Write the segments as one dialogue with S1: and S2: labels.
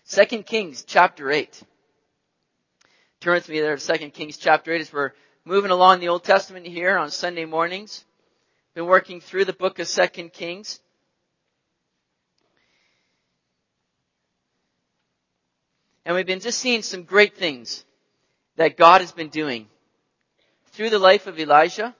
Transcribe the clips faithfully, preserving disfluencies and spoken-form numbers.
S1: Second Kings chapter eight. Turn with me there to Second Kings chapter eight as we're moving along the Old Testament here on Sunday mornings. Been working through the book of Second Kings. And we've been just seeing some great things that God has been doing through the life of Elijah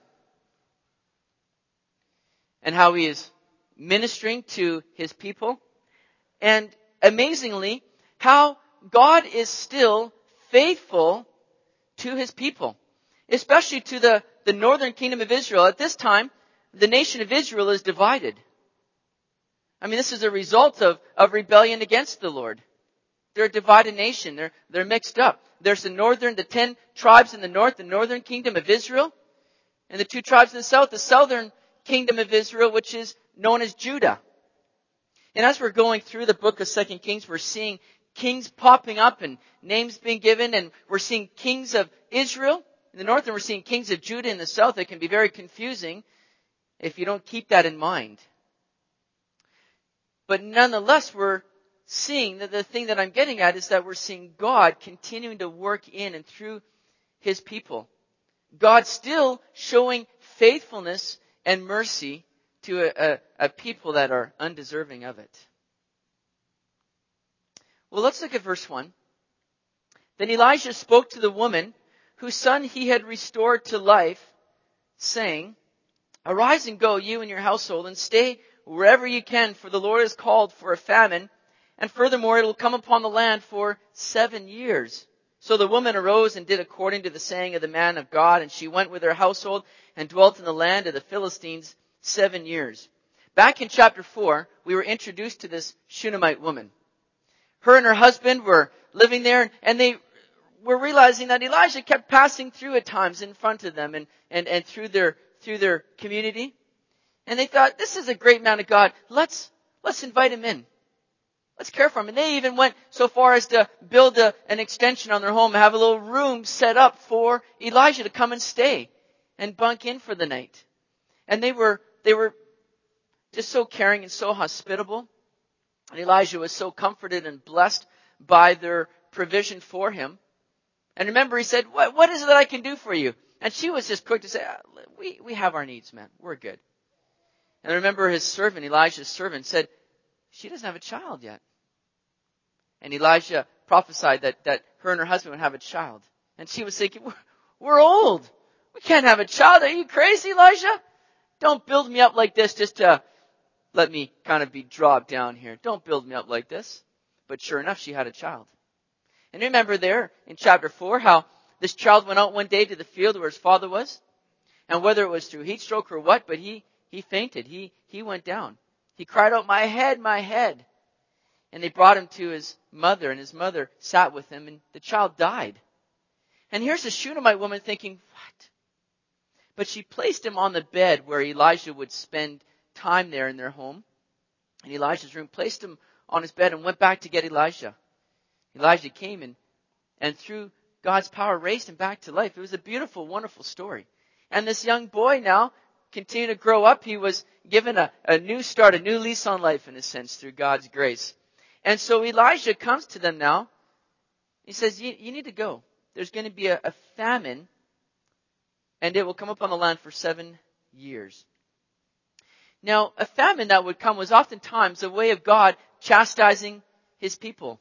S1: and how he is ministering to his people. And amazingly, how God is still faithful to his people, especially to the, the northern kingdom of Israel. At this time, the nation of Israel is divided. I mean, this is a result of, of rebellion against the Lord. They're a divided nation. They're, they're mixed up. There's the northern, the ten tribes in the north, the northern kingdom of Israel, and the two tribes in the south, the southern kingdom of Israel, which is known as Judah. And as we're going through the book of Second Kings, we're seeing kings popping up and names being given, and we're seeing kings of Israel in the north, and we're seeing kings of Judah in the south. It can be very confusing if you don't keep that in mind. But nonetheless, we're seeing that the thing that I'm getting at is that we're seeing God continuing to work in and through his people. God still showing faithfulness and mercy to a, a, a people that are undeserving of it. Well, let's look at verse one. Then Elijah spoke to the woman whose son he had restored to life, saying, "Arise and go, you and your household, and stay wherever you can, for the Lord has called for a famine, and furthermore it will come upon the land for seven years." So the woman arose and did according to the saying of the man of God, and she went with her household and dwelt in the land of the Philistines seven years. Back in chapter four, we were introduced to this Shunammite woman. Her and her husband were living there, and they were realizing that Elijah kept passing through at times in front of them and, and, and through their through their community. And they thought, this is a great man of God. Let's let's invite him in. Let's care for him. And they even went so far as to build a, an extension on their home, have a little room set up for Elijah to come and stay and bunk in for the night. And they were they were just so caring and so hospitable. And Elijah was so comforted and blessed by their provision for him. And remember, he said, what, what is it that I can do for you? And she was just quick to say, we, we have our needs, man. We're good. And I remember his servant, Elijah's servant, said, she doesn't have a child yet. And Elijah prophesied that, that her and her husband would have a child. And she was thinking, we're, we're old. We can't have a child. Are you crazy, Elijah? Don't build me up like this just to let me kind of be dropped down here. Don't build me up like this. But sure enough, she had a child. And remember there in chapter four how this child went out one day to the field where his father was. And whether it was through heat stroke or what, but he, he fainted. He, he went down. He cried out, "My head, my head." And they brought him to his mother, and his mother sat with him, and the child died. And here's the Shunammite woman thinking, what? But she placed him on the bed where Elijah would spend time there in their home, in Elijah's room, placed him on his bed and went back to get Elijah. Elijah came and, and through God's power raised him back to life. It was a beautiful, wonderful story. And this young boy now continued to grow up. He was given a, a new start, a new lease on life in a sense through God's grace. And so Elijah comes to them now. He says, you, you need to go. There's going to be a, a famine, and it will come upon the land for seven years. Now, a famine that would come was oftentimes a way of God chastising his people.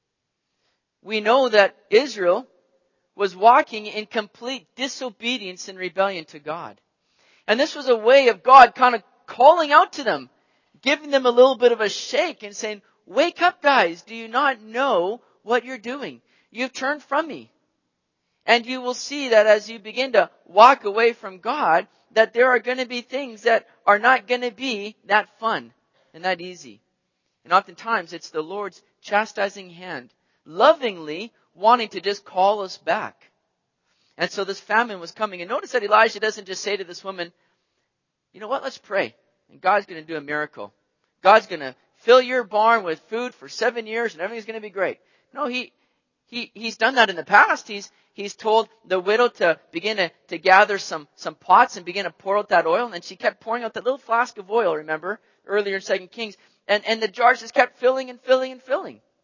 S1: We know that Israel was walking in complete disobedience and rebellion to God. And this was a way of God kind of calling out to them, giving them a little bit of a shake and saying, wake up, guys. Do you not know what you're doing? You've turned from me. And you will see that as you begin to walk away from God, that there are going to be things that are not going to be that fun and that easy. And oftentimes it's the Lord's chastising hand, lovingly wanting to just call us back. And so this famine was coming. And notice that Elijah doesn't just say to this woman, you know what, let's pray. And God's going to do a miracle. God's going to fill your barn with food for seven years and everything's going to be great. No, he, he, he's done that in the past. He's, he's told the widow to begin to, to gather some, some pots and begin to pour out that oil. And she kept pouring out that little flask of oil, remember, earlier in Second Kings. And, and the jars just kept filling and filling and filling.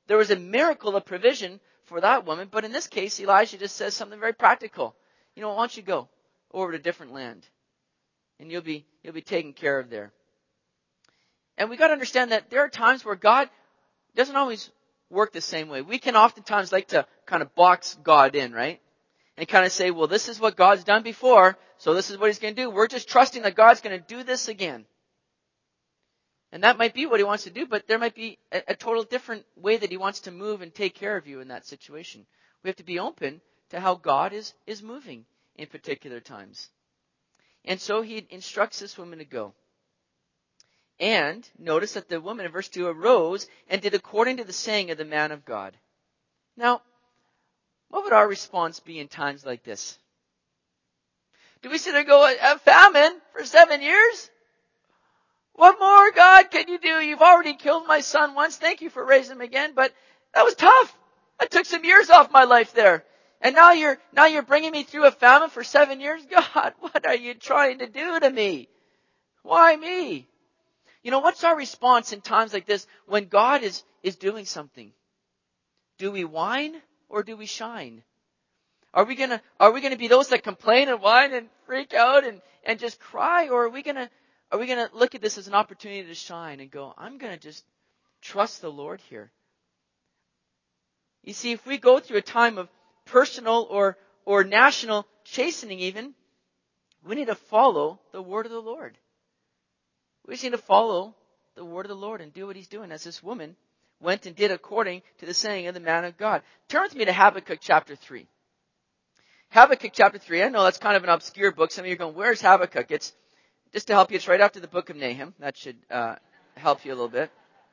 S1: there was a miracle of provision for that woman. But in this case, Elijah just says something very practical. You know, why don't you go over to a different land? And you'll be, you'll be taken care of there. And we got to understand that there are times where God doesn't always work the same way. We can oftentimes like to kind of box God in, right? And kind of say, well, this is what God's done before, so this is what He's going to do. We're just trusting that God's going to do this again. And that might be what He wants to do, but there might be a, a total different way that He wants to move and take care of you in that situation. We have to be open to how God is, is moving in particular times. And so He instructs this woman to go. And notice that the woman in verse two arose and did according to the saying of the man of God. Now, what would our response be in times like this? Do we sit there and go, a famine for seven years? What more, God, can you do? You've already killed my son once. Thank you for raising him again. But that was tough. I took some years off my life there. And now you're, now you're bringing me through a famine for seven years? God, what are you trying to do to me? Why me? You know, what's our response in times like this when God is, is doing something? Do we whine or do we shine? Are we gonna, are we gonna be those that complain and whine and freak out and, and just cry? Or are we gonna, are we gonna look at this as an opportunity to shine and go, I'm gonna just trust the Lord here? You see, if we go through a time of personal or, or national chastening even, we need to follow the word of the Lord. We just need to follow the word of the Lord and do what He's doing, as this woman went and did according to the saying of the man of God. Turn with me to Habakkuk chapter three. Habakkuk chapter three. I know that's kind of an obscure book. Some of you are going, where's Habakkuk? It's just to help you. It's right after the book of Nahum. That should uh, help you a little bit.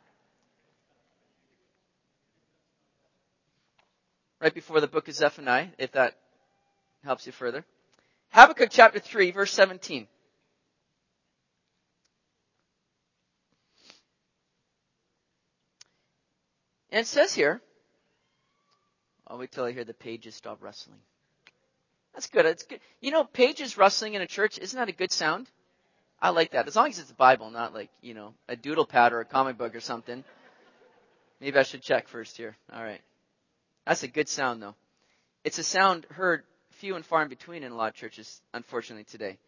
S1: Right before the book of Zephaniah, if that helps you further. Habakkuk chapter three, verse seventeen. And it says here, I'll wait till I hear the pages stop rustling. That's good. It's good. You know, pages rustling in a church, isn't that a good sound? I like that. As long as it's the Bible, not like, you know, a doodle pad or a comic book or something. Maybe I should check first here. All right. That's a good sound, though. It's a sound heard few and far in between in a lot of churches, unfortunately, today.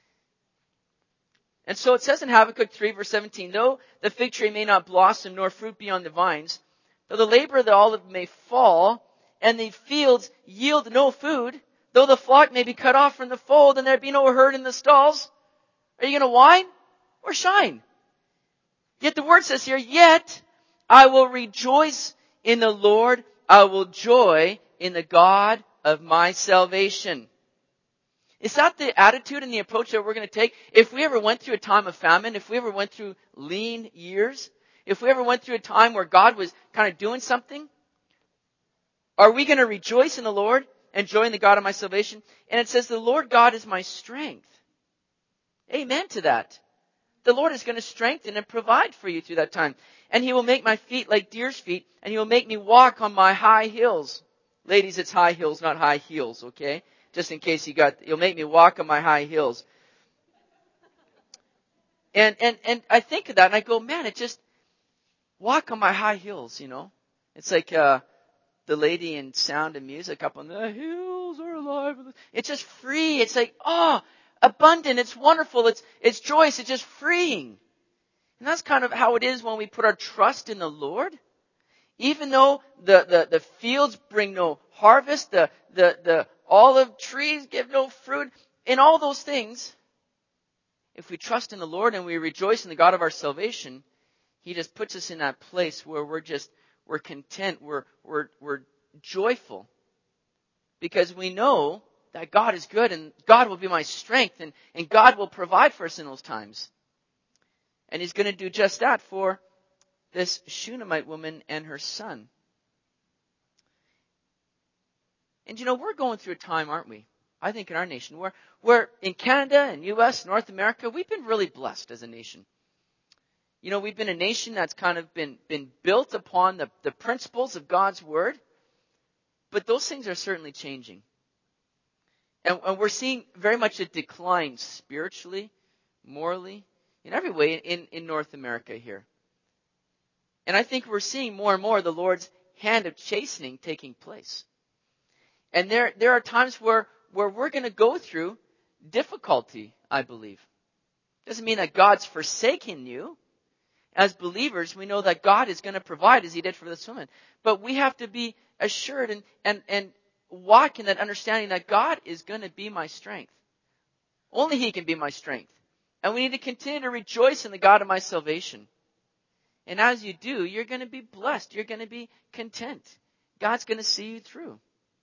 S1: And so it says in Habakkuk three, verse seventeen, though the fig tree may not blossom nor fruit be on the vines, though the labor of the olive may fall, and the fields yield no food, though the flock may be cut off from the fold, and there be no herd in the stalls, are you going to whine or shine? Yet the word says here, yet I will rejoice in the Lord, I will joy in the God of my salvation. Is that the attitude and the approach that we're going to take? If we ever went through a time of famine, if we ever went through lean years, if we ever went through a time where God was kind of doing something, are we going to rejoice in the Lord and joy in the God of my salvation? And it says, the Lord God is my strength. Amen to that. The Lord is going to strengthen and provide for you through that time. And He will make my feet like deer's feet, and He will make me walk on my high hills. Ladies, it's high hills, not high heels, okay? Just in case you got, He'll make me walk on my high hills. And, and, and I think of that and I go, man, it just, walk on my high hills, you know. It's like, uh, the lady in Sound of Music up on the hills are alive. It's just free. It's like, oh, abundant. It's wonderful. It's, it's joyous. It's just freeing. And that's kind of how it is when we put our trust in the Lord. Even though the, the, the fields bring no harvest, the, the, the olive trees give no fruit, in all those things, if we trust in the Lord and we rejoice in the God of our salvation, He just puts us in that place where we're just, we're content, we're, we're, we're joyful. Because we know that God is good and God will be my strength and, and God will provide for us in those times. And He's going to do just that for this Shunammite woman and her son. And you know, we're going through a time, aren't we? I think in our nation, where, where in Canada and U S, North America, we've been really blessed as a nation. You know, we've been a nation that's kind of been, been built upon the, the principles of God's Word. But those things are certainly changing. And, and we're seeing very much a decline spiritually, morally, in every way in, in North America here. And I think we're seeing more and more the Lord's hand of chastening taking place. And there, there are times where, where we're going to go through difficulty, I believe. Doesn't mean that God's forsaken you. As believers, we know that God is going to provide as he did for this woman. But we have to be assured and, and, and walk in that understanding that God is going to be my strength. Only he can be my strength. And we need to continue to rejoice in the God of my salvation. And as you do, you're going to be blessed. You're going to be content. God's going to see you through.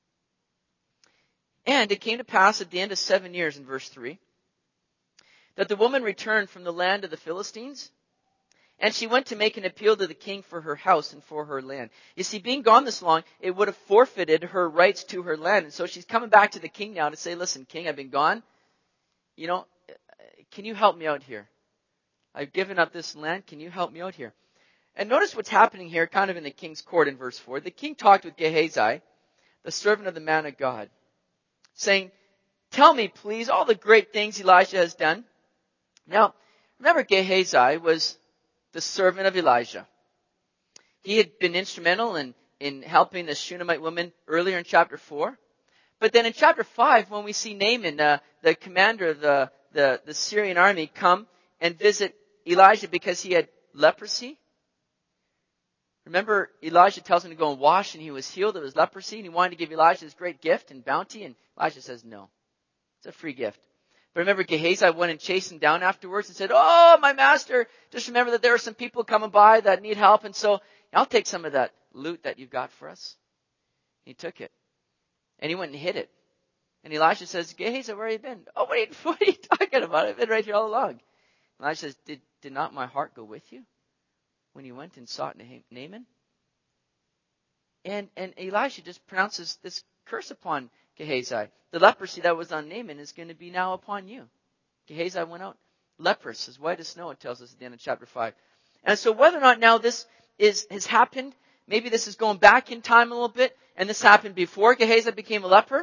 S1: And it came to pass at the end of seven years in verse three, that the woman returned from the land of the Philistines, and she went to make an appeal to the king for her house and for her land. You see, being gone this long, it would have forfeited her rights to her land. And so she's coming back to the king now to say, listen, king, I've been gone. You know, can you help me out here? I've given up this land. Can you help me out here? And notice what's happening here, kind of in the king's court in verse four. The king talked with Gehazi, the servant of the man of God, saying, tell me, please, all the great things Elijah has done. Now, remember Gehazi was the servant of Elijah. He had been instrumental in, in helping the Shunammite woman earlier in chapter four. But then in chapter five, when we see Naaman, uh, the commander of the, the, the Syrian army, come and visit Elijah because he had leprosy. Remember, Elijah tells him to go and wash, and he was healed of his leprosy, and he wanted to give Elijah this great gift and bounty, and Elijah says no. It's a free gift. But remember, Gehazi went and chased him down afterwards and said, oh, my master, just remember that there are some people coming by that need help, and so I'll take some of that loot that you've got for us. He took it. And he went and hid it. And Elijah says, Gehazi, where have you been? Oh, what are you, what are you talking about? I've been right here all along. Elijah says, did, did not my heart go with you when you went and sought Naaman? And, and Elisha just pronounces this curse upon Gehazi. The leprosy that was on Naaman is going to be now upon you. Gehazi went out leprous, as white as snow, it tells us at the end of chapter five. And so whether or not now this is has happened, maybe this is going back in time a little bit, and this happened before Gehazi became a leper,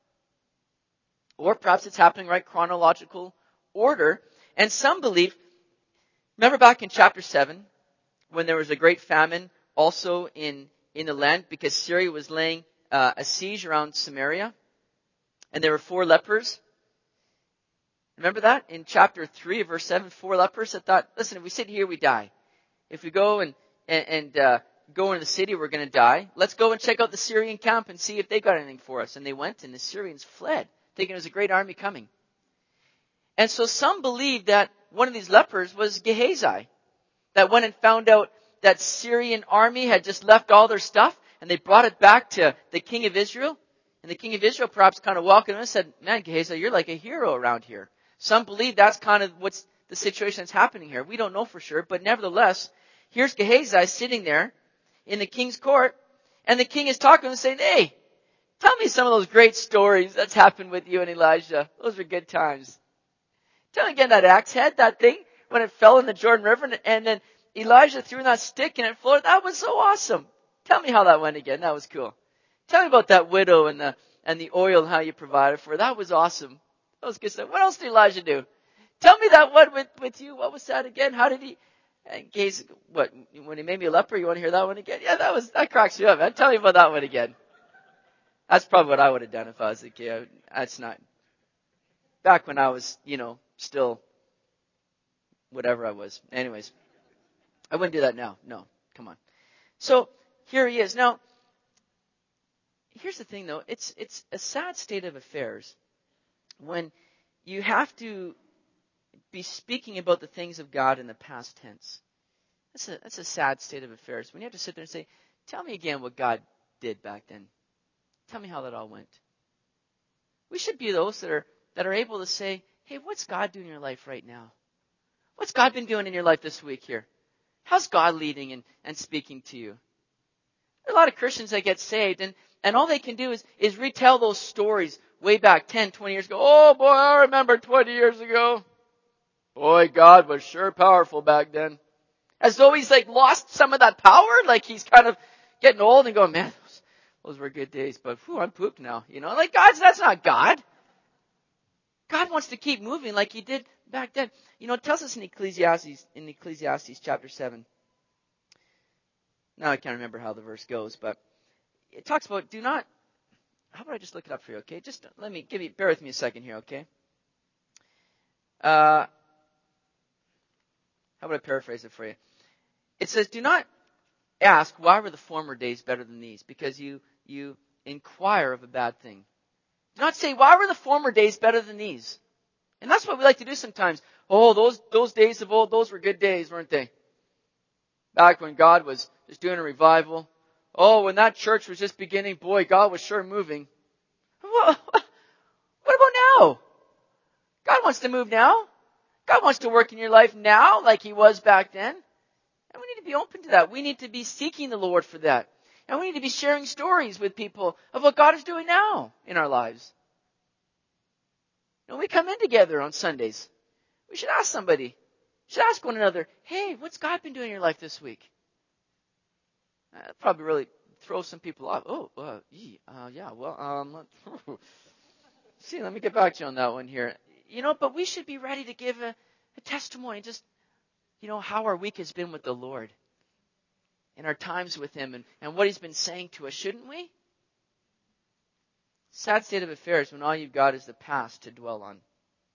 S1: or perhaps it's happening right chronological order. And some believe, remember back in chapter seven, when there was a great famine also in, in the land because Syria was laying uh, a siege around Samaria, and there were four lepers. Remember that? In chapter three, verse seven, four lepers that thought, listen, if we sit here, we die. If we go and, and, and uh, go into the city, we're going to die. Let's go and check out the Syrian camp and see if they got anything for us. And they went, and the Syrians fled, thinking it was a great army coming. And so some believe that one of these lepers was Gehazi, that went and found out that Syrian army had just left all their stuff, and they brought it back to the king of Israel. And the king of Israel perhaps kind of welcomed him and said, man, Gehazi, you're like a hero around here. Some believe that's kind of what's the situation that's happening here. We don't know for sure, but nevertheless, here's Gehazi sitting there in the king's court, and the king is talking to him and saying, hey, tell me some of those great stories that's happened with you and Elijah. Those were good times. Tell me again that axe head, that thing, when it fell in the Jordan River, and, and then Elijah threw in that stick and it floated. That was so awesome. Tell me how that went again. That was cool. Tell me about that widow and the and the oil and how you provided for her. That was awesome. That was good stuff. What else did Elijah do? Tell me that one with, with you. What was that again? How did he, in case, what, when he made me a leper, you want to hear that one again? Yeah, that was, that cracks you up, man. Tell me about that one again. That's probably what I would have done if I was a kid. That's not, back when I was, you know, still whatever I was. Anyways, I wouldn't do that now. No, come on. So here he is. Now, here's the thing though. It's, it's a sad state of affairs when you have to be speaking about the things of God in the past tense. That's a, that's a sad state of affairs. When you have to sit there and say, tell me again what God did back then. Tell me how that all went. We should be those that are, that are able to say, hey, what's God doing in your life right now? What's God been doing in your life this week here? How's God leading and, and speaking to you? There are a lot of Christians that get saved, and, and all they can do is, is retell those stories way back ten, twenty years ago. Oh boy, I remember twenty years ago. Boy, God was sure powerful back then. As though he's like lost some of that power, like he's kind of getting old and going, man, those, those were good days, but whew, I'm pooped now. You know, like God's, that's not God. God wants to keep moving like he did back then. You know, it tells us in Ecclesiastes, in Ecclesiastes chapter seven, Now I can't remember how the verse goes, but it talks about do not, how about I just look it up for you, okay? Just let me, give you, bear with me a second here, okay? Uh, how about I paraphrase it for you? It says, do not ask, why were the former days better than these? Because you, you inquire of a bad thing. Do not say, why were the former days better than these? And that's what we like to do sometimes. Oh, those, those days of old, those were good days, weren't they? Back when God was just doing a revival. Oh, when that church was just beginning, boy, God was sure moving. What about now? God wants to move now. God wants to work in your life now like He was back then. And we need to be open to that. We need to be seeking the Lord for that. And we need to be sharing stories with people of what God is doing now in our lives. When we come in together on Sundays, we should ask somebody. We should ask one another, hey, what's God been doing in your life this week? That'd probably really throw some people off. Oh, uh, uh, yeah, well, um, see, let me get back to you on that one here. You know, but we should be ready to give a, a testimony, just, you know, how our week has been with the Lord and our times with Him and, and what He's been saying to us, shouldn't we? Sad state of affairs when all you've got is the past to dwell on.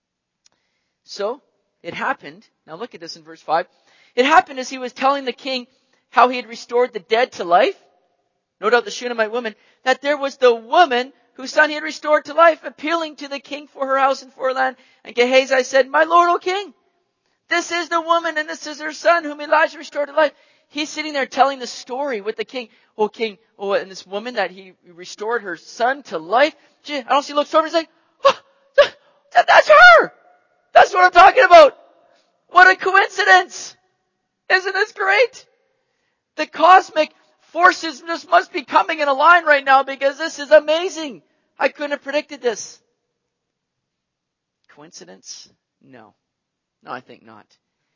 S1: So, it happened, now look at this in verse five. It happened as he was telling the king how he had restored the dead to life, no doubt the Shunammite woman, that there was the woman whose son he had restored to life, appealing to the king for her house and for her land. And Gehazi said, my lord, O king, this is the woman and this is her son whom Elijah restored to life. He's sitting there telling the story with the king. Oh, king, oh, and this woman that he restored her son to life. Gee, I don't see, looks over and he's like, oh, that, that's her. That's what I'm talking about. What a coincidence. Isn't this great? The cosmic forces just must be coming in a line right now because this is amazing. I couldn't have predicted this. Coincidence? No. No, I think not.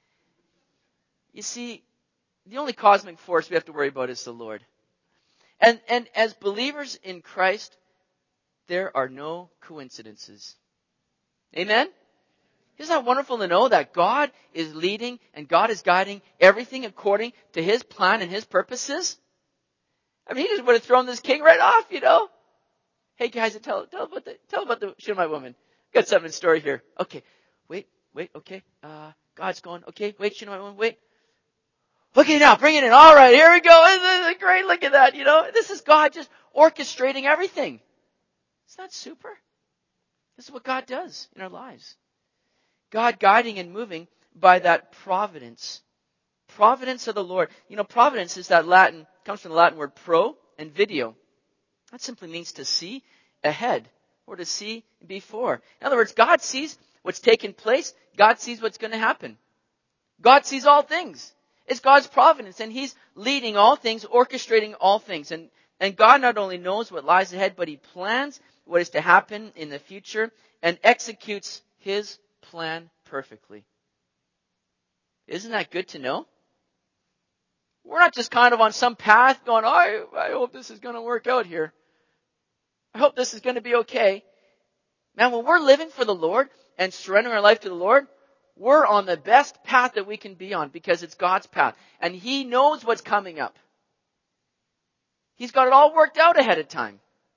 S1: You see, the only cosmic force we have to worry about is the Lord. And, and as believers in Christ, there are no coincidences. Amen? Isn't that wonderful to know that God is leading and God is guiding everything according to His plan and His purposes? I mean, He just would have thrown this king right off, you know. Hey guys, tell, tell about the, tell about the Shunammite woman. Got something in story here. Okay. Wait, wait, okay. Uh, God's going, okay, wait, Shunammite woman, wait. Okay, now, bring it in. All right, here we go. Isn't it great? Look at that, you know. This is God just orchestrating everything. Isn't that super? This is what God does in our lives. God guiding and moving by that providence. Providence of the Lord. You know, providence is that Latin, comes from the Latin word pro and video. That simply means to see ahead or to see before. In other words, God sees what's taken place. God sees what's going to happen. God sees all things. It's God's providence, and He's leading all things, orchestrating all things. And, and God not only knows what lies ahead, but He plans what is to happen in the future and executes His plan perfectly. Isn't that good to know? We're not just kind of on some path going, oh, I, I hope this is going to work out here. I hope this is going to be okay. Man, when we're living for the Lord and surrendering our life to the Lord, we're on the best path that we can be on because it's God's path. And He knows what's coming up. He's got it all worked out ahead of time.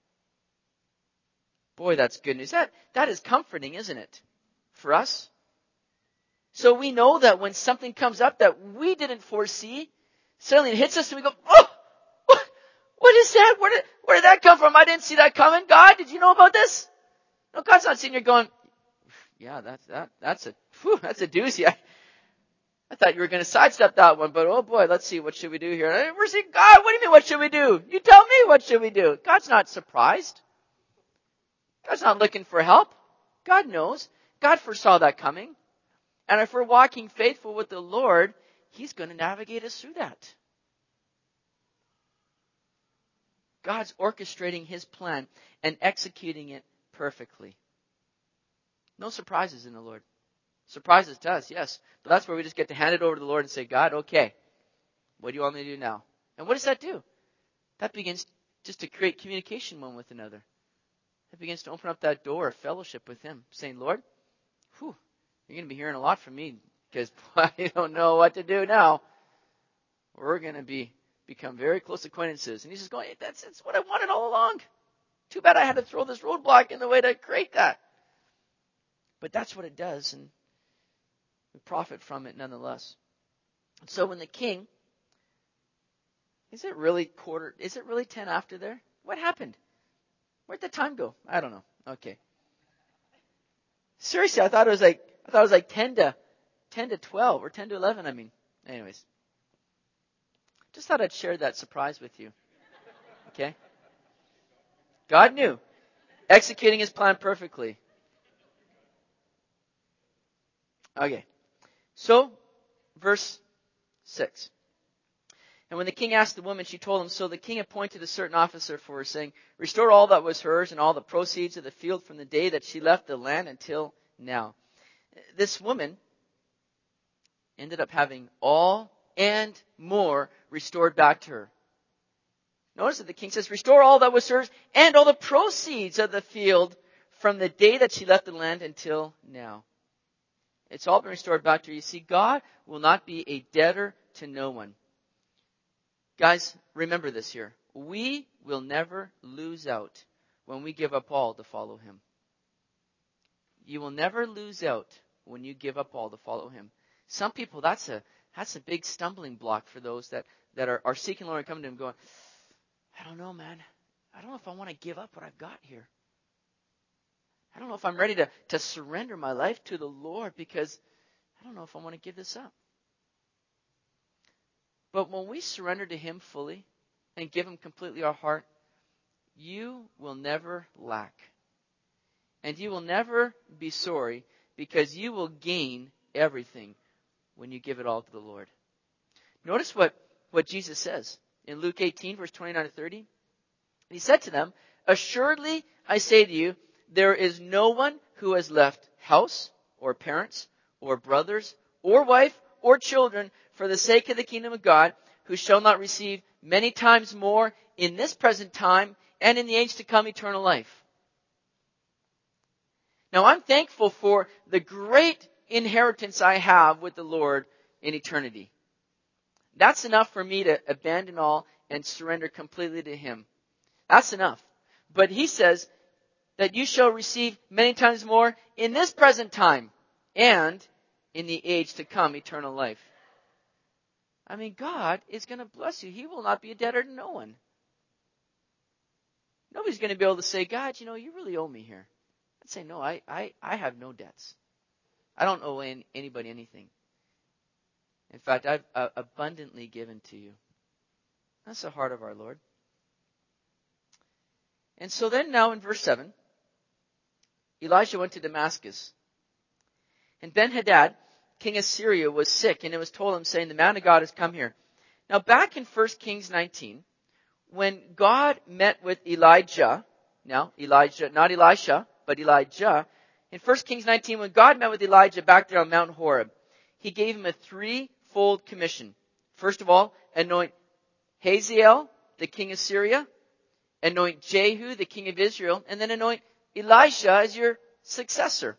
S1: Boy, that's good news. That, that is comforting, isn't it? For us. So we know that when something comes up that we didn't foresee, suddenly it hits us and we go, oh, what, what is that? Where did, where did that come from? I didn't see that coming. God, did you know about this? No, God's not sitting here going, yeah, that's, that, that's a, whew, that's a doozy. I, I thought you were going to sidestep that one, but oh boy, let's see, what should we do here? We're saying, God, what do you mean, what should we do? You tell me, what should we do? God's not surprised. God's not looking for help. God knows. God foresaw that coming. And if we're walking faithful with the Lord, He's going to navigate us through that. God's orchestrating His plan and executing it perfectly. No surprises in the Lord. Surprises to us, yes. But that's where we just get to hand it over to the Lord and say, God, okay, what do you want me to do now? And what does that do? That begins just to create communication one with another. That begins to open up that door of fellowship with Him, saying, Lord, whew, you're going to be hearing a lot from me because I don't know what to do now. We're going to be become very close acquaintances. And he's just going, hey, that's, that's what I wanted all along. Too bad I had to throw this roadblock in the way to create that. But that's what it does, and we profit from it nonetheless. So when the king, is it really quarter, is it really ten after there? What happened? Where'd the time go? I don't know. Okay. Seriously, I thought it was like, I thought it was like ten to twelve or ten to eleven, I mean. Anyways. Just thought I'd share that surprise with you. Okay? God knew. Executing his plan perfectly. Okay. So, verse six. And when the king asked the woman, she told him, so the king appointed a certain officer for her, saying, restore all that was hers and all the proceeds of the field from the day that she left the land until now. This woman ended up having all and more restored back to her. Notice that the king says, restore all that was hers and all the proceeds of the field from the day that she left the land until now. It's all been restored back to her. You see, God will not be a debtor to no one. Guys, remember this here. We will never lose out when we give up all to follow him. You will never lose out when you give up all to follow him. Some people, that's a that's a big stumbling block for those that, that are, are seeking the Lord and coming to him going, I don't know, man. I don't know if I want to give up what I've got here. I don't know if I'm ready to, to surrender my life to the Lord because I don't know if I want to give this up. But when we surrender to him fully and give him completely our heart, you will never lack. And you will never be sorry because you will gain everything when you give it all to the Lord. Notice what, what Jesus says in Luke eighteen, verse twenty-nine to thirty. He said to them, assuredly I say to you, there is no one who has left house or parents or brothers or wife or children for the sake of the kingdom of God, who shall not receive many times more in this present time and in the age to come eternal life. Now I'm thankful for the great inheritance I have with the Lord in eternity. That's enough for me to abandon all and surrender completely to him. That's enough. But he says that you shall receive many times more in this present time and in the age to come eternal life. I mean, God is going to bless you. He will not be a debtor to no one. Nobody's going to be able to say, God, you know, you really owe me here. I'd say, no, I, I, I have no debts. I don't owe any, anybody anything. In fact, I've uh, abundantly given to you. That's the heart of our Lord. And so then now in verse seven, Elijah went to Damascus. And Ben-Hadad, king of Syria, was sick, and it was told him, saying, the man of God has come here. Now back in First Kings nineteen, when God met with Elijah, now Elijah, not Elisha, but Elijah, in First Kings nineteen, when God met with Elijah back there on Mount Horeb, he gave him a threefold commission. First of all, anoint Hazael, the king of Syria, anoint Jehu, the king of Israel, and then anoint Elisha as your successor.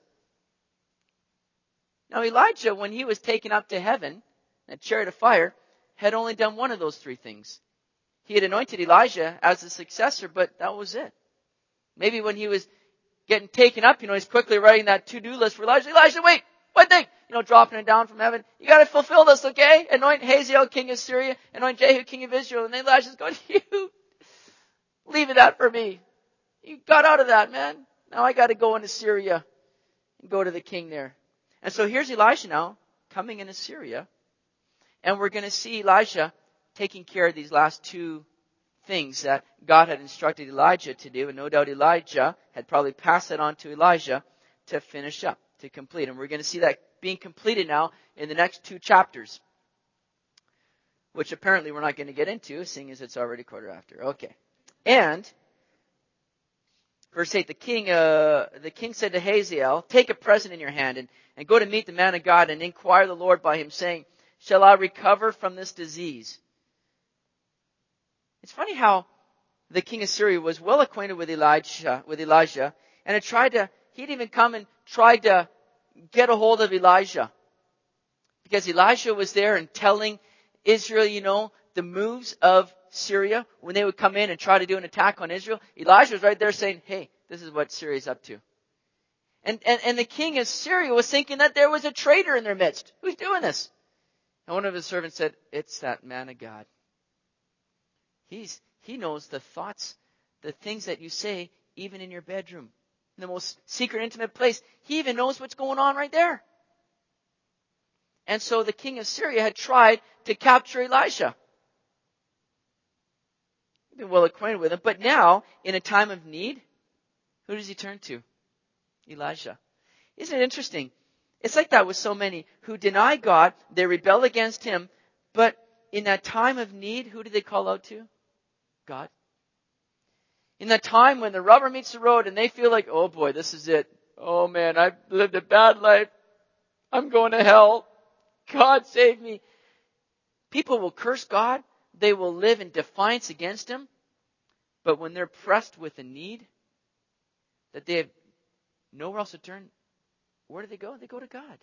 S1: Now Elijah, when he was taken up to heaven, in a chariot of fire, had only done one of those three things. He had anointed Elijah as the successor, but that was it. Maybe when he was getting taken up, you know, he's quickly writing that to-do list for Elijah. Elijah, wait, one thing. You know, dropping it down from heaven. You got to fulfill this, okay? Anoint Hazael, king of Syria. Anoint Jehu, king of Israel. And then Elijah's going, you, leave that for me. You got out of that, man. Now I got to go into Syria and go to the king there. And so here's Elisha now coming into Syria. And we're going to see Elijah taking care of these last two things that God had instructed Elijah to do. And no doubt Elijah had probably passed that on to Elijah to finish up, to complete. And we're going to see that being completed now in the next two chapters, which apparently we're not going to get into, seeing as it's already quarter after. Okay. And verse eight, the king, uh, the king said to Hazael, take a present in your hand and, and go to meet the man of God and inquire the Lord by him, saying, shall I recover from this disease? It's funny how the king of Syria was well acquainted with Elijah, with Elijah, and had tried to, he'd even come and tried to get a hold of Elijah. Because Elijah was there and telling Israel, you know, the moves of Syria, when they would come in and try to do an attack on Israel, Elijah was right there saying, hey, this is what Syria's up to. And, and, and the king of Syria was thinking that there was a traitor in their midst. Who's doing this? And one of his servants said, it's that man of God. He's, he knows the thoughts, the things that you say, even in your bedroom, in the most secret, intimate place. He even knows what's going on right there. And so the king of Syria had tried to capture Elisha. He'd been well acquainted with him. But now, in a time of need, who does he turn to? Elijah. Isn't it interesting? It's like that with so many who deny God, they rebel against Him, but in that time of need, who do they call out to? God. In that time when the rubber meets the road and they feel like, oh boy, this is it. Oh man, I've lived a bad life. I'm going to hell. God save me. People will curse God. They will live in defiance against Him. But when they're pressed with a need, that they have nowhere else to turn, where do they go? They go to God.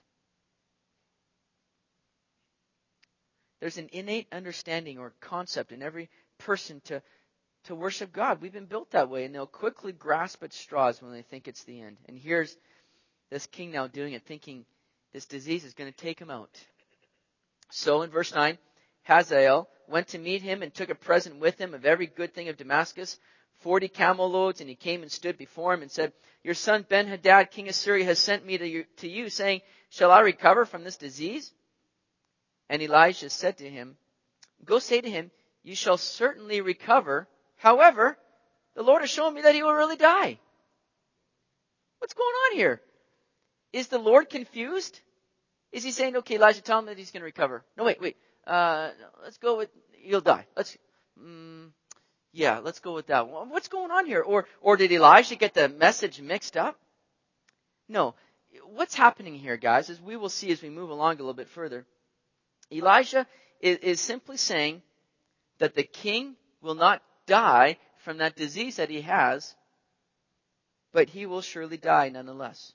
S1: There's an innate understanding or concept in every person to, to worship God. We've been built that way, and they'll quickly grasp at straws when they think it's the end. And here's this king now doing it, thinking this disease is going to take him out. So in verse nine, Hazael went to meet him and took a present with him of every good thing of Damascus, forty camel loads, and he came and stood before him and said, your son Ben-Hadad, king of Syria, has sent me to you, to you, saying, shall I recover from this disease? And Elijah said to him, go say to him, you shall certainly recover. However, the Lord has shown me that he will really die. What's going on here? Is the Lord confused? Is he saying, okay, Elijah, tell him that he's going to recover? No, wait, wait. Uh, let's go with, he'll die. Let's, um, yeah, let's go with that. What's going on here? Or, or did Elijah get the message mixed up? No. What's happening here, guys, as we will see as we move along a little bit further, Elijah is, is simply saying that the king will not die from that disease that he has, but he will surely die nonetheless.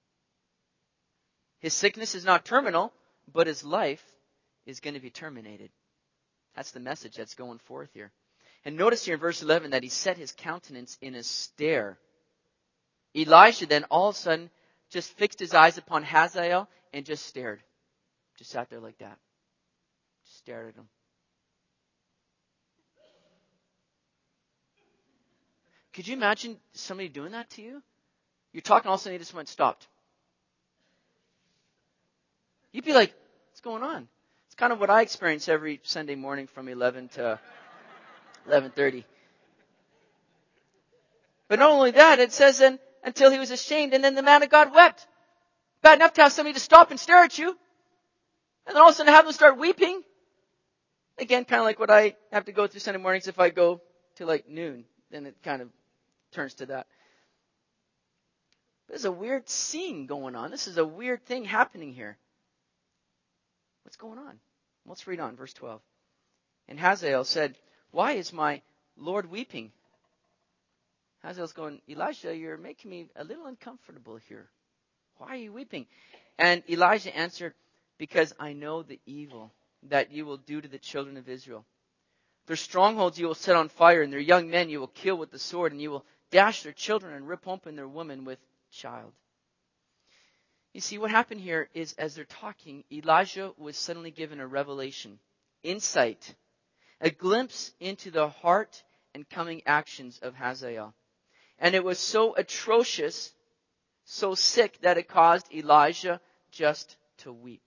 S1: His sickness is not terminal, but his life is going to be terminated. That's the message that's going forth here. And notice here in verse eleven that he set his countenance in a stare. Elisha then all of a sudden just fixed his eyes upon Hazael and just stared. Just sat there like that. Just stared at him. Could you imagine somebody doing that to you? You're talking, all of a sudden he just went, stopped. You'd be like, what's going on? It's kind of what I experience every Sunday morning from eleven to eleven thirty. But not only that, it says then, until he was ashamed, and then the man of God wept. Bad enough to have somebody to stop and stare at you, and then all of a sudden have them start weeping. Again, kind of like what I have to go through Sunday mornings if I go to like noon. Then it kind of turns to that. There's a weird scene going on. This is a weird thing happening here. What's going on? Let's read on, verse twelve. And Hazael said, why is my Lord weeping? Hazael's going, Elijah, you're making me a little uncomfortable here. Why are you weeping? And Elijah answered, because I know the evil that you will do to the children of Israel. Their strongholds you will set on fire, and their young men you will kill with the sword, and you will dash their children and rip open their women with child. You see, what happened here is as they're talking, Elijah was suddenly given a revelation, insight, a glimpse into the heart and coming actions of Hazael. And it was so atrocious, so sick, that it caused Elijah just to weep.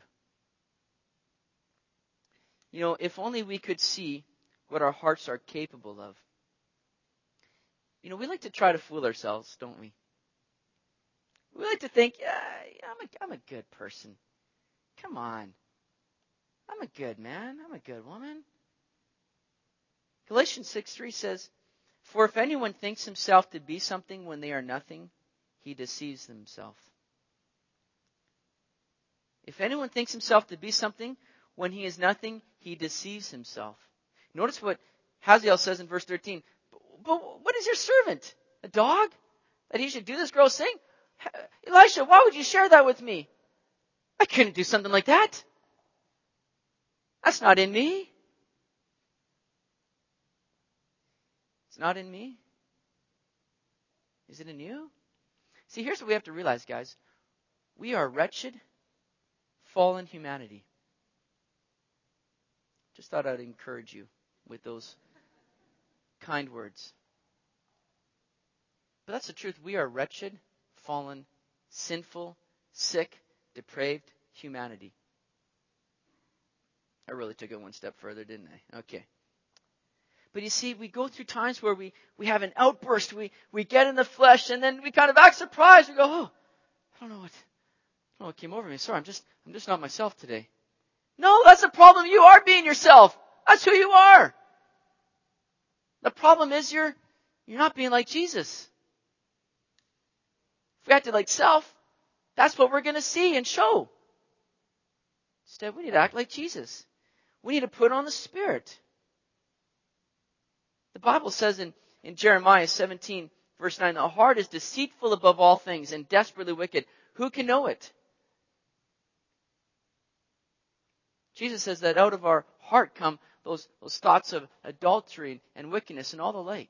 S1: You know, if only we could see what our hearts are capable of. You know, we like to try to fool ourselves, don't we? We like to think, yeah, I'm a, I'm a good person. Come on. I'm a good man. I'm a good woman. Galatians six three says, for if anyone thinks himself to be something when they are nothing, he deceives himself. If anyone thinks himself to be something when he is nothing, he deceives himself. Notice what Hazael says in verse thirteen. But what is your servant? A dog? That he should do this gross thing? Elisha, why would you share that with me? I couldn't do something like that. That's not in me. It's not in me. Is it in you? See, here's what we have to realize, guys. We are wretched, fallen humanity. Just thought I'd encourage you with those kind words. But that's the truth. We are wretched, fallen, sinful, sick, depraved humanity. I really took it one step further, didn't I? Okay. But you see, we go through times where we, we have an outburst. We, we get in the flesh and then we kind of act surprised. We go, oh, I don't know what, I don't know what came over me. Sorry, I'm just, I'm just not myself today. No, that's the problem. You are being yourself. That's who you are. The problem is you're, you're not being like Jesus. If we acted like self, that's what we're going to see and show. Instead, we need to act like Jesus. We need to put on the Spirit. The Bible says in, in Jeremiah seventeen, verse nine, the heart is deceitful above all things and desperately wicked. Who can know it? Jesus says that out of our heart come those, those thoughts of adultery and wickedness and all the like.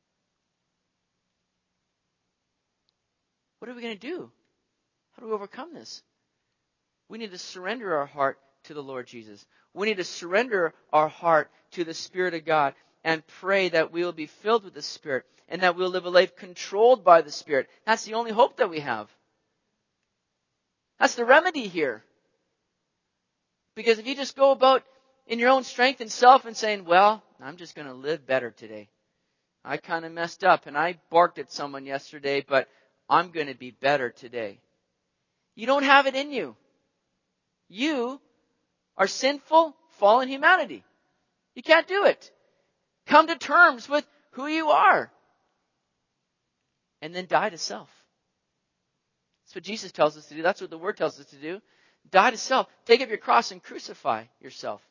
S1: What are we going to do? How do we overcome this? We need to surrender our heart to the Lord Jesus. We need to surrender our heart to the Spirit of God and pray that we will be filled with the Spirit and that we'll live a life controlled by the Spirit. That's the only hope that we have. That's the remedy here. Because if you just go about in your own strength and self and saying, well, I'm just going to live better today. I kind of messed up and I barked at someone yesterday, but I'm going to be better today. You don't have it in you. You are sinful, fallen humanity. You can't do it. Come to terms with who you are. And then die to self. That's what Jesus tells us to do. That's what the Word tells us to do. Die to self. Take up your cross and crucify yourself.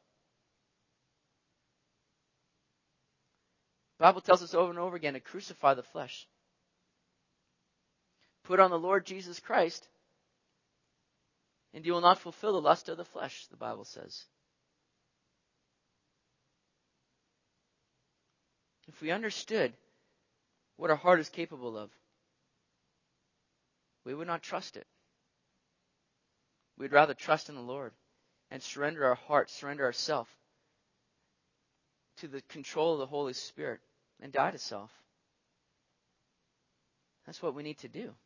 S1: The Bible tells us over and over again to crucify the flesh. Put on the Lord Jesus Christ, and you will not fulfill the lust of the flesh, the Bible says. If we understood what our heart is capable of, we would not trust it. We'd rather trust in the Lord and surrender our heart, surrender ourselves to the control of the Holy Spirit and die to self. That's what we need to do.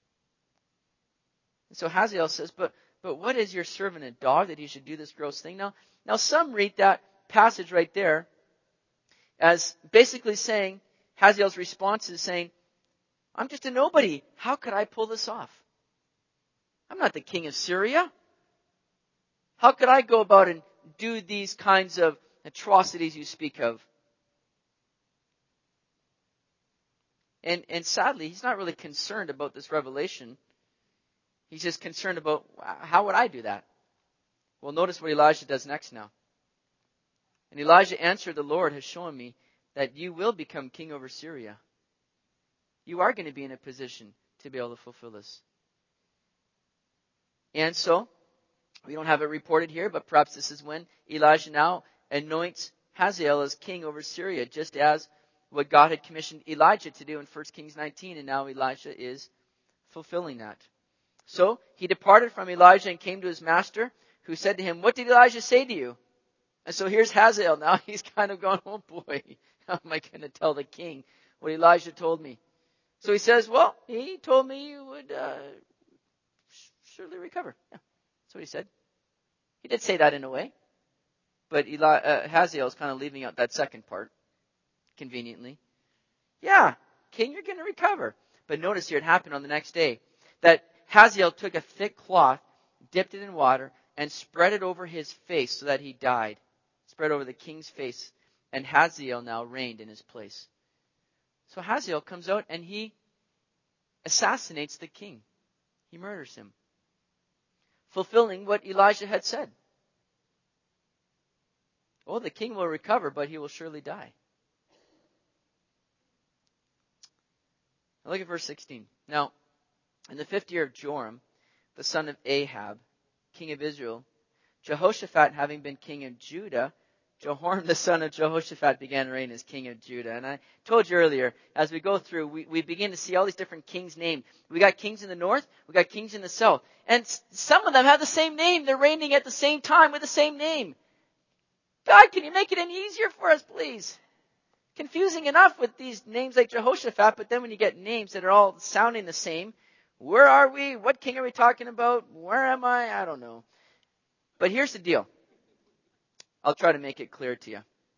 S1: And so Hazael says, but but what is your servant, a dog, that he should do this gross thing? Now, now some read that passage right there as basically saying, Hazael's response is saying, I'm just a nobody. How could I pull this off? I'm not the king of Syria. How could I go about and do these kinds of atrocities you speak of? And, and sadly, he's not really concerned about this revelation. He's just concerned about, how would I do that? Well, notice what Elijah does next now. And Elijah answered, the Lord has shown me that you will become king over Syria. You are going to be in a position to be able to fulfill this. And so, we don't have it reported here, but perhaps this is when Elijah now anoints Hazael as king over Syria, just as what God had commissioned Elijah to do in First Kings nineteen, and now Elijah is fulfilling that. So, he departed from Elijah and came to his master, who said to him, what did Elijah say to you? And so here's Hazael now. He's kind of going, oh boy, how am I going to tell the king what Elijah told me? So he says, well, he told me you would uh, surely recover. Yeah, that's what he said. He did say that in a way. But Eli, uh, Hazael is kind of leaving out that second part, conveniently. Yeah, king, you're going to recover. But notice here, it happened on the next day, that Hazael took a thick cloth, dipped it in water, and spread it over his face so that he died. Spread over the king's face. And Hazael now reigned in his place. So Hazael comes out and he assassinates the king. He murders him. Fulfilling what Elijah had said. Oh, the king will recover, but he will surely die. Now look at verse sixteen. Now, in the fifth year of Joram, the son of Ahab, king of Israel, Jehoshaphat, having been king of Judah, Jehoram, the son of Jehoshaphat, began to reign as king of Judah. And I told you earlier, as we go through, we, we begin to see all these different kings named. We got kings in the north, we got kings in the south. And some of them have the same name. They're reigning at the same time with the same name. God, can you make it any easier for us, please? Confusing enough with these names like Jehoshaphat, but then when you get names that are all sounding the same, where are we? What king are we talking about? Where am I? I don't know. But here's the deal. I'll try to make it clear to you.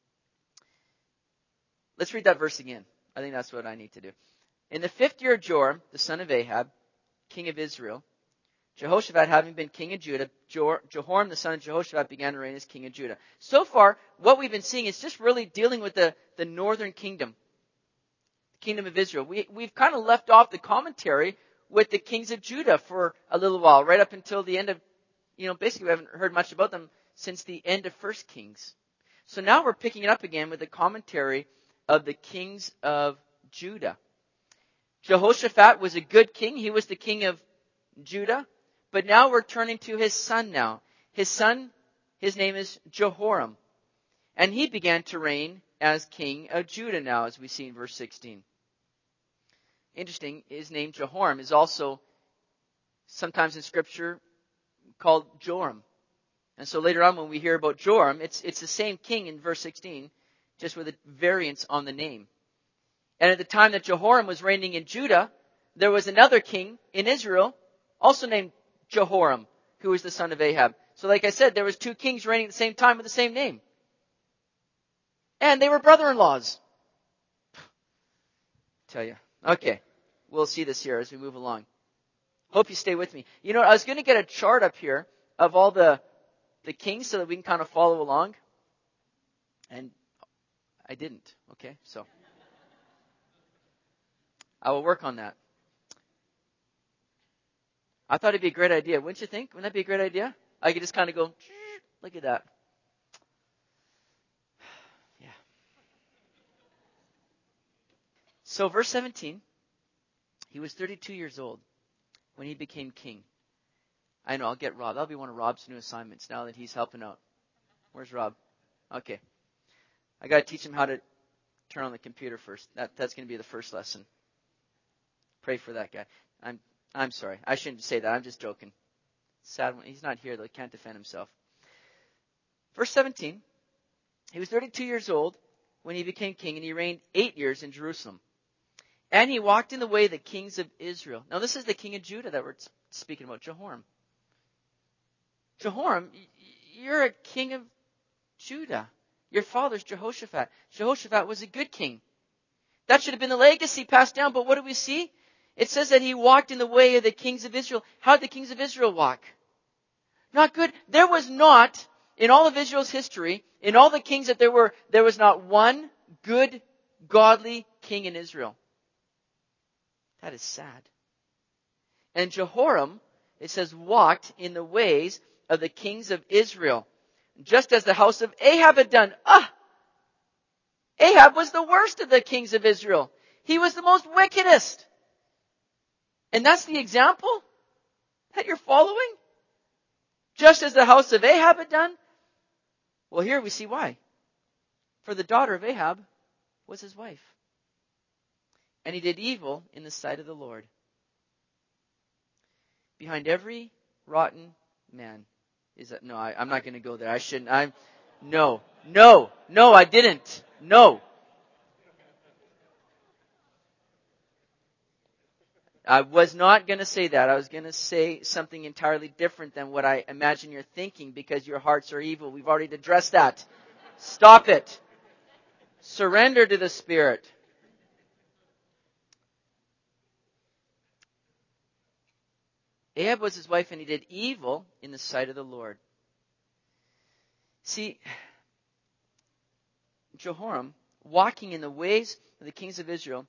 S1: Let's read that verse again. I think that's what I need to do. In the fifth year of Joram, the son of Ahab, king of Israel, Jehoshaphat having been king of Judah, Jehoram, the son of Jehoshaphat, began to reign as king of Judah. So far, what we've been seeing is just really dealing with the, the northern kingdom, the kingdom of Israel. We, we've kind of left off the commentary with the kings of Judah for a little while, right up until the end of, you know, basically we haven't heard much about them since the end of First Kings. So now we're picking it up again with the commentary of the kings of Judah. Jehoshaphat was a good king. He was the king of Judah. But now we're turning to his son now. His son, his name is Jehoram. And he began to reign as king of Judah now, as we see in verse sixteen. Interesting, his name Jehoram is also sometimes in Scripture called Joram. And so later on when we hear about Joram, it's, it's the same king in verse sixteen, just with a variance on the name. And at the time that Jehoram was reigning in Judah, there was another king in Israel, also named Jehoram, who was the son of Ahab. So like I said, there was two kings reigning at the same time with the same name. And they were brother-in-laws. Tell you. Okay. We'll see this here as we move along. Hope you stay with me. You know, I was going to get a chart up here of all the, the kings so that we can kind of follow along. And I didn't. Okay. So I will work on that. I thought it'd be a great idea. Wouldn't you think? Wouldn't that be a great idea? I could just kind of go, look at that. Yeah. So verse seventeen, he was thirty-two years old when he became king. I know, I'll get Rob. That'll be one of Rob's new assignments now that he's helping out. Where's Rob? Okay. I got to teach him how to turn on the computer first. That, that's going to be the first lesson. Pray for that guy. I'm I'm sorry. I shouldn't say that. I'm just joking. Sad one. He's not here, though. He can't defend himself. Verse seventeen. He was thirty-two years old when he became king, and he reigned eight years in Jerusalem. And he walked in the way of the kings of Israel. Now, this is the king of Judah that we're speaking about, Jehoram. Jehoram, you're a king of Judah. Your father's Jehoshaphat. Jehoshaphat was a good king. That should have been the legacy passed down, but what do we see? It says that he walked in the way of the kings of Israel. How did the kings of Israel walk? Not good. There was not, in all of Israel's history, in all the kings that there were, there was not one good, godly king in Israel. That is sad. And Jehoram, it says, walked in the ways of the kings of Israel, just as the house of Ahab had done. Ah! Ahab was the worst of the kings of Israel. He was the most wickedest. And that's the example that you're following? Just as the house of Ahab had done? Well, here we see why. For the daughter of Ahab was his wife. And he did evil in the sight of the Lord. Behind every rotten man is that, no, I, I'm not going to go there. I shouldn't. I'm, no, no, no, I didn't. No. I was not going to say that. I was going to say something entirely different than what I imagine you're thinking because your hearts are evil. We've already addressed that. Stop it. Surrender to the Spirit. Ahab was his wife and he did evil in the sight of the Lord. See, Jehoram, walking in the ways of the kings of Israel,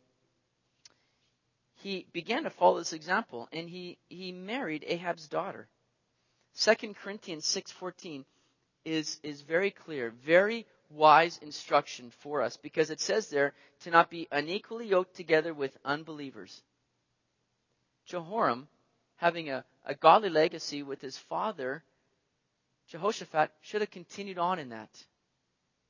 S1: he began to follow this example, and he, he married Ahab's daughter. Second Corinthians six fourteen is, is very clear, very wise instruction for us, because it says there to not be unequally yoked together with unbelievers. Jehoram, having a, a godly legacy with his father, Jehoshaphat, should have continued on in that.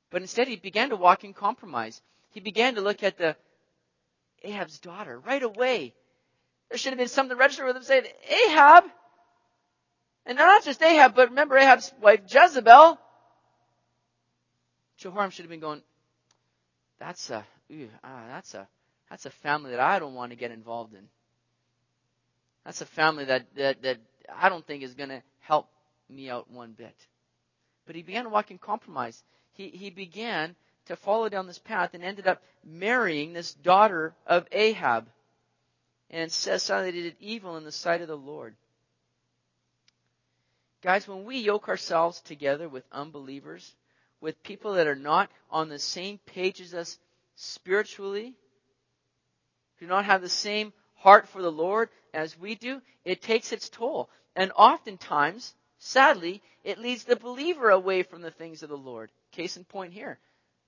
S1: But instead he began to walk in compromise. He began to look at the Ahab's daughter right away. There should have been something registered with him saying, Ahab! And not just Ahab, but remember Ahab's wife Jezebel. Jehoram should have been going, that's a, ew, ah, that's a, that's a family that I don't want to get involved in. That's a family that, that, that I don't think is going to help me out one bit. But he began to walk in compromise. He, he began to follow down this path and ended up marrying this daughter of Ahab. And it says so that he did evil in the sight of the Lord. Guys, when we yoke ourselves together with unbelievers, with people that are not on the same page as us spiritually, do not have the same heart for the Lord as we do, it takes its toll. And oftentimes, sadly, it leads the believer away from the things of the Lord. Case in point here.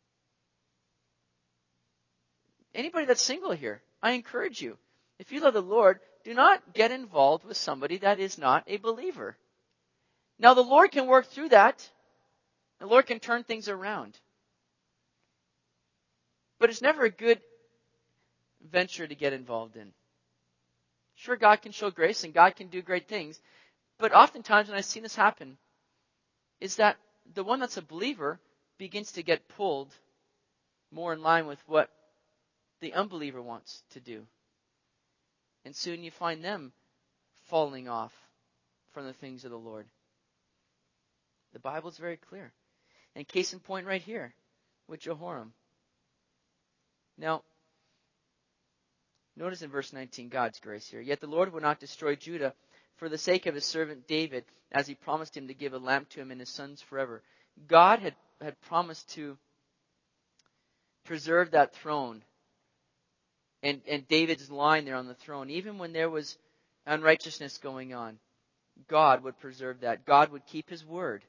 S1: Anybody that's single here, I encourage you, if you love the Lord, do not get involved with somebody that is not a believer. Now, the Lord can work through that. The Lord can turn things around. But it's never a good venture to get involved in. Sure, God can show grace and God can do great things. But oftentimes when I've seen this happen, is that the one that's a believer begins to get pulled more in line with what the unbeliever wants to do. And soon you find them falling off from the things of the Lord. The Bible's very clear. And case in point right here with Jehoram. Now, notice in verse nineteen, God's grace here. Yet the Lord would not destroy Judah for the sake of his servant David, as he promised him to give a lamp to him and his sons forever. God had, had promised to preserve that throne and, and David's line there on the throne. Even when there was unrighteousness going on, God would preserve that. God would keep his word.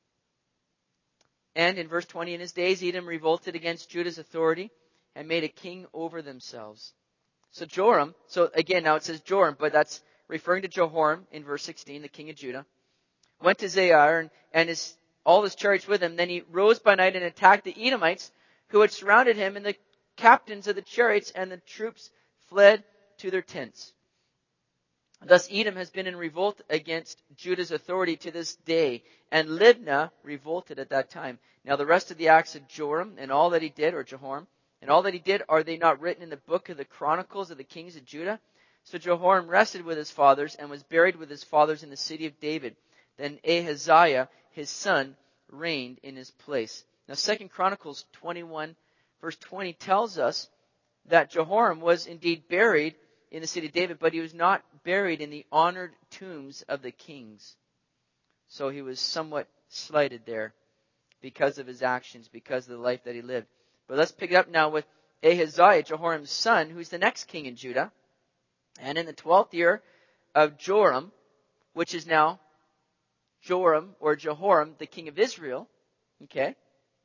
S1: And in verse twenty, in his days Edom revolted against Judah's authority and made a king over themselves. So Joram, so again now it says Joram, but that's referring to Jehoram in verse sixteen, the king of Judah, went to Zair and, and his, all his chariots with him. Then he rose by night and attacked the Edomites who had surrounded him, and the captains of the chariots and the troops fled to their tents. Thus Edom has been in revolt against Judah's authority to this day, and Libnah revolted at that time. Now the rest of the acts of Joram and all that he did, or Jehoram, and all that he did, are they not written in the book of the Chronicles of the kings of Judah? So Jehoram rested with his fathers and was buried with his fathers in the city of David. Then Ahaziah, his son, reigned in his place. Now Second Chronicles twenty-one, verse twenty tells us that Jehoram was indeed buried in the city of David, but he was not buried in the honored tombs of the kings. So he was somewhat slighted there because of his actions, because of the life that he lived. But let's pick it up now with Ahaziah, Jehoram's son, who's the next king in Judah. And in the twelfth year of Joram, which is now Joram or Jehoram, the king of Israel, okay,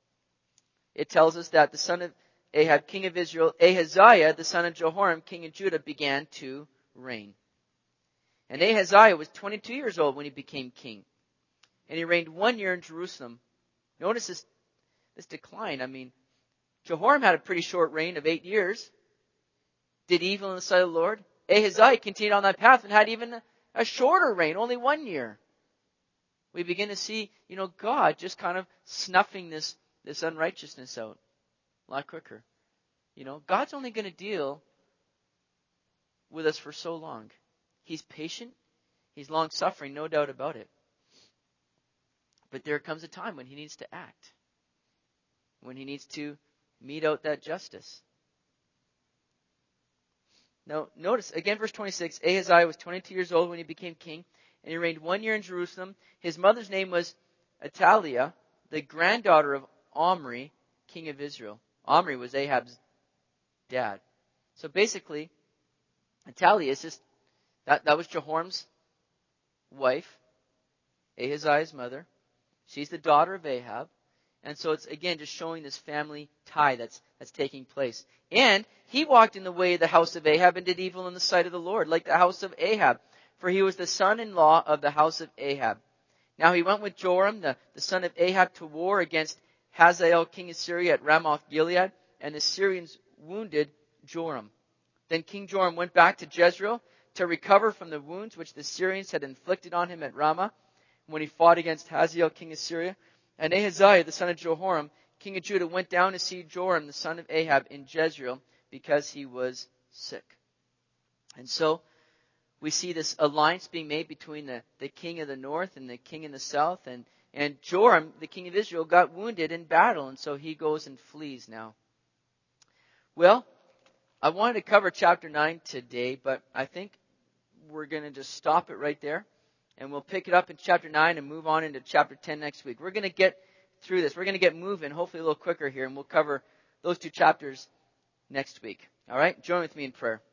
S1: it tells us that the son of Ahab, king of Israel, Ahaziah, the son of Jehoram, king of Judah, began to reign. And Ahaziah was twenty-two years old when he became king. And he reigned one year in Jerusalem. Notice this, this decline. I mean, Jehoram had a pretty short reign of eight years. Did evil in the sight of the Lord. Ahaziah continued on that path and had even a shorter reign, only one year. We begin to see, you know, God just kind of snuffing this, this unrighteousness out a lot quicker. You know, God's only going to deal with us for so long. He's patient. He's long-suffering, no doubt about it. But there comes a time when he needs to act. When he needs to mete out that justice. Now, notice, again, verse twenty-six, Ahaziah was twenty-two years old when he became king, and he reigned one year in Jerusalem. His mother's name was Athaliah, the granddaughter of Omri, king of Israel. Omri was Ahab's dad. So basically, Athaliah is just, that, that was Jehoram's wife, Ahaziah's mother. She's the daughter of Ahab. And so it's, again, just showing this family tie that's that's taking place. And he walked in the way of the house of Ahab and did evil in the sight of the Lord, like the house of Ahab. For he was the son-in-law of the house of Ahab. Now he went with Joram, the, the son of Ahab, to war against Hazael, king of Syria, at Ramoth Gilead, and the Syrians wounded Joram. Then King Joram went back to Jezreel to recover from the wounds which the Syrians had inflicted on him at Ramah when he fought against Hazael, king of Syria. And Ahaziah, the son of Jehoram, king of Judah, went down to see Joram, the son of Ahab, in Jezreel because he was sick. And so we see this alliance being made between the, the king of the north and the king in the south. And, and Joram, the king of Israel, got wounded in battle, and so he goes and flees now. Well, I wanted to cover chapter nine today, but I think we're going to just stop it right there. And we'll pick it up in chapter nine and move on into chapter ten next week. We're going to get through this. We're going to get moving, hopefully a little quicker here, and we'll cover those two chapters next week. All right? Join with me in prayer.